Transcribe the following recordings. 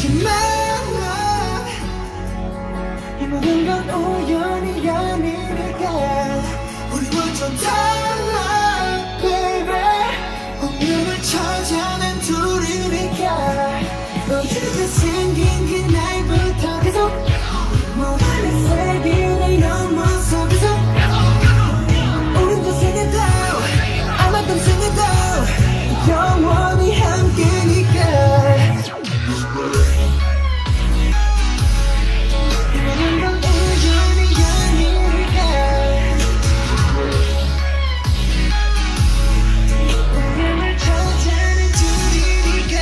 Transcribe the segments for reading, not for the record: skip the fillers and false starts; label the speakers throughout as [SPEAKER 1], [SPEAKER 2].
[SPEAKER 1] 말라. 이 모든 건 우연이 아니니까. 우리 완전 달라 baby. 운명을 찾아낸 둘이니까. 어떻게 생긴 그 날부터 계속 모든 세계를 넘어서 계속 우린 더 생겨도 아마 더 생겨도 영원히 함께니까. 모든 건 우연이 아니니까. 운명을 찾아낸 둘이니까.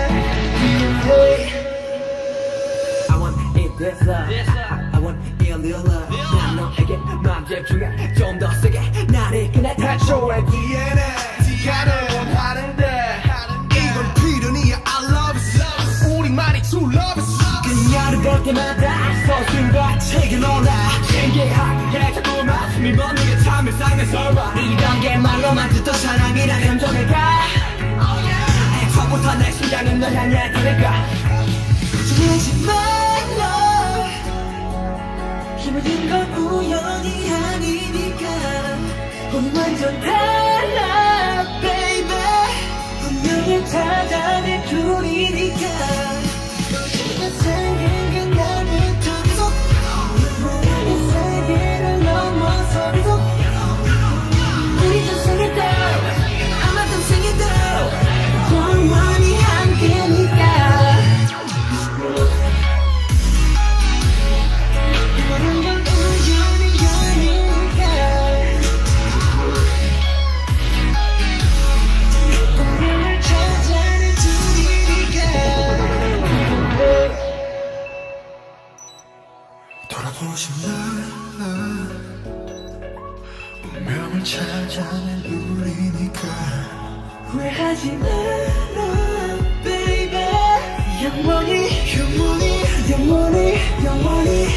[SPEAKER 2] I want it this love I want it real love 난 너에게 맘 집중해 좀 더 세게 나를 이끌어 태초의 DNA 티가는 원하는데 이건 필연이야 I love it 우리만의 true love it 그녀를 볼 때마다 서술과 책을 놀라 신기하게 자꾸만 숨이 멎는 게 참 일상의 설마 이런 게 말로만 듣던 사랑이란 감정일까 애초부터 내 심장은 널 향해 달릴까
[SPEAKER 1] 두려워하지 말라. 이 모든 건 우연이 아니니까. 우리 완전 달라 baby. 운명을 찾아낸 둘이니까. 너희가 생긴 그 날부터 계속 모든 세계를 넘어서 계속 우리 더 생겼다 아마 더 생겼다 영원히 함께니까.
[SPEAKER 3] 돌아보지 말라. 운명을 찾아낸 우리니까.
[SPEAKER 1] 후회하지 마라 baby. 영원히 영원히 영원히 영원히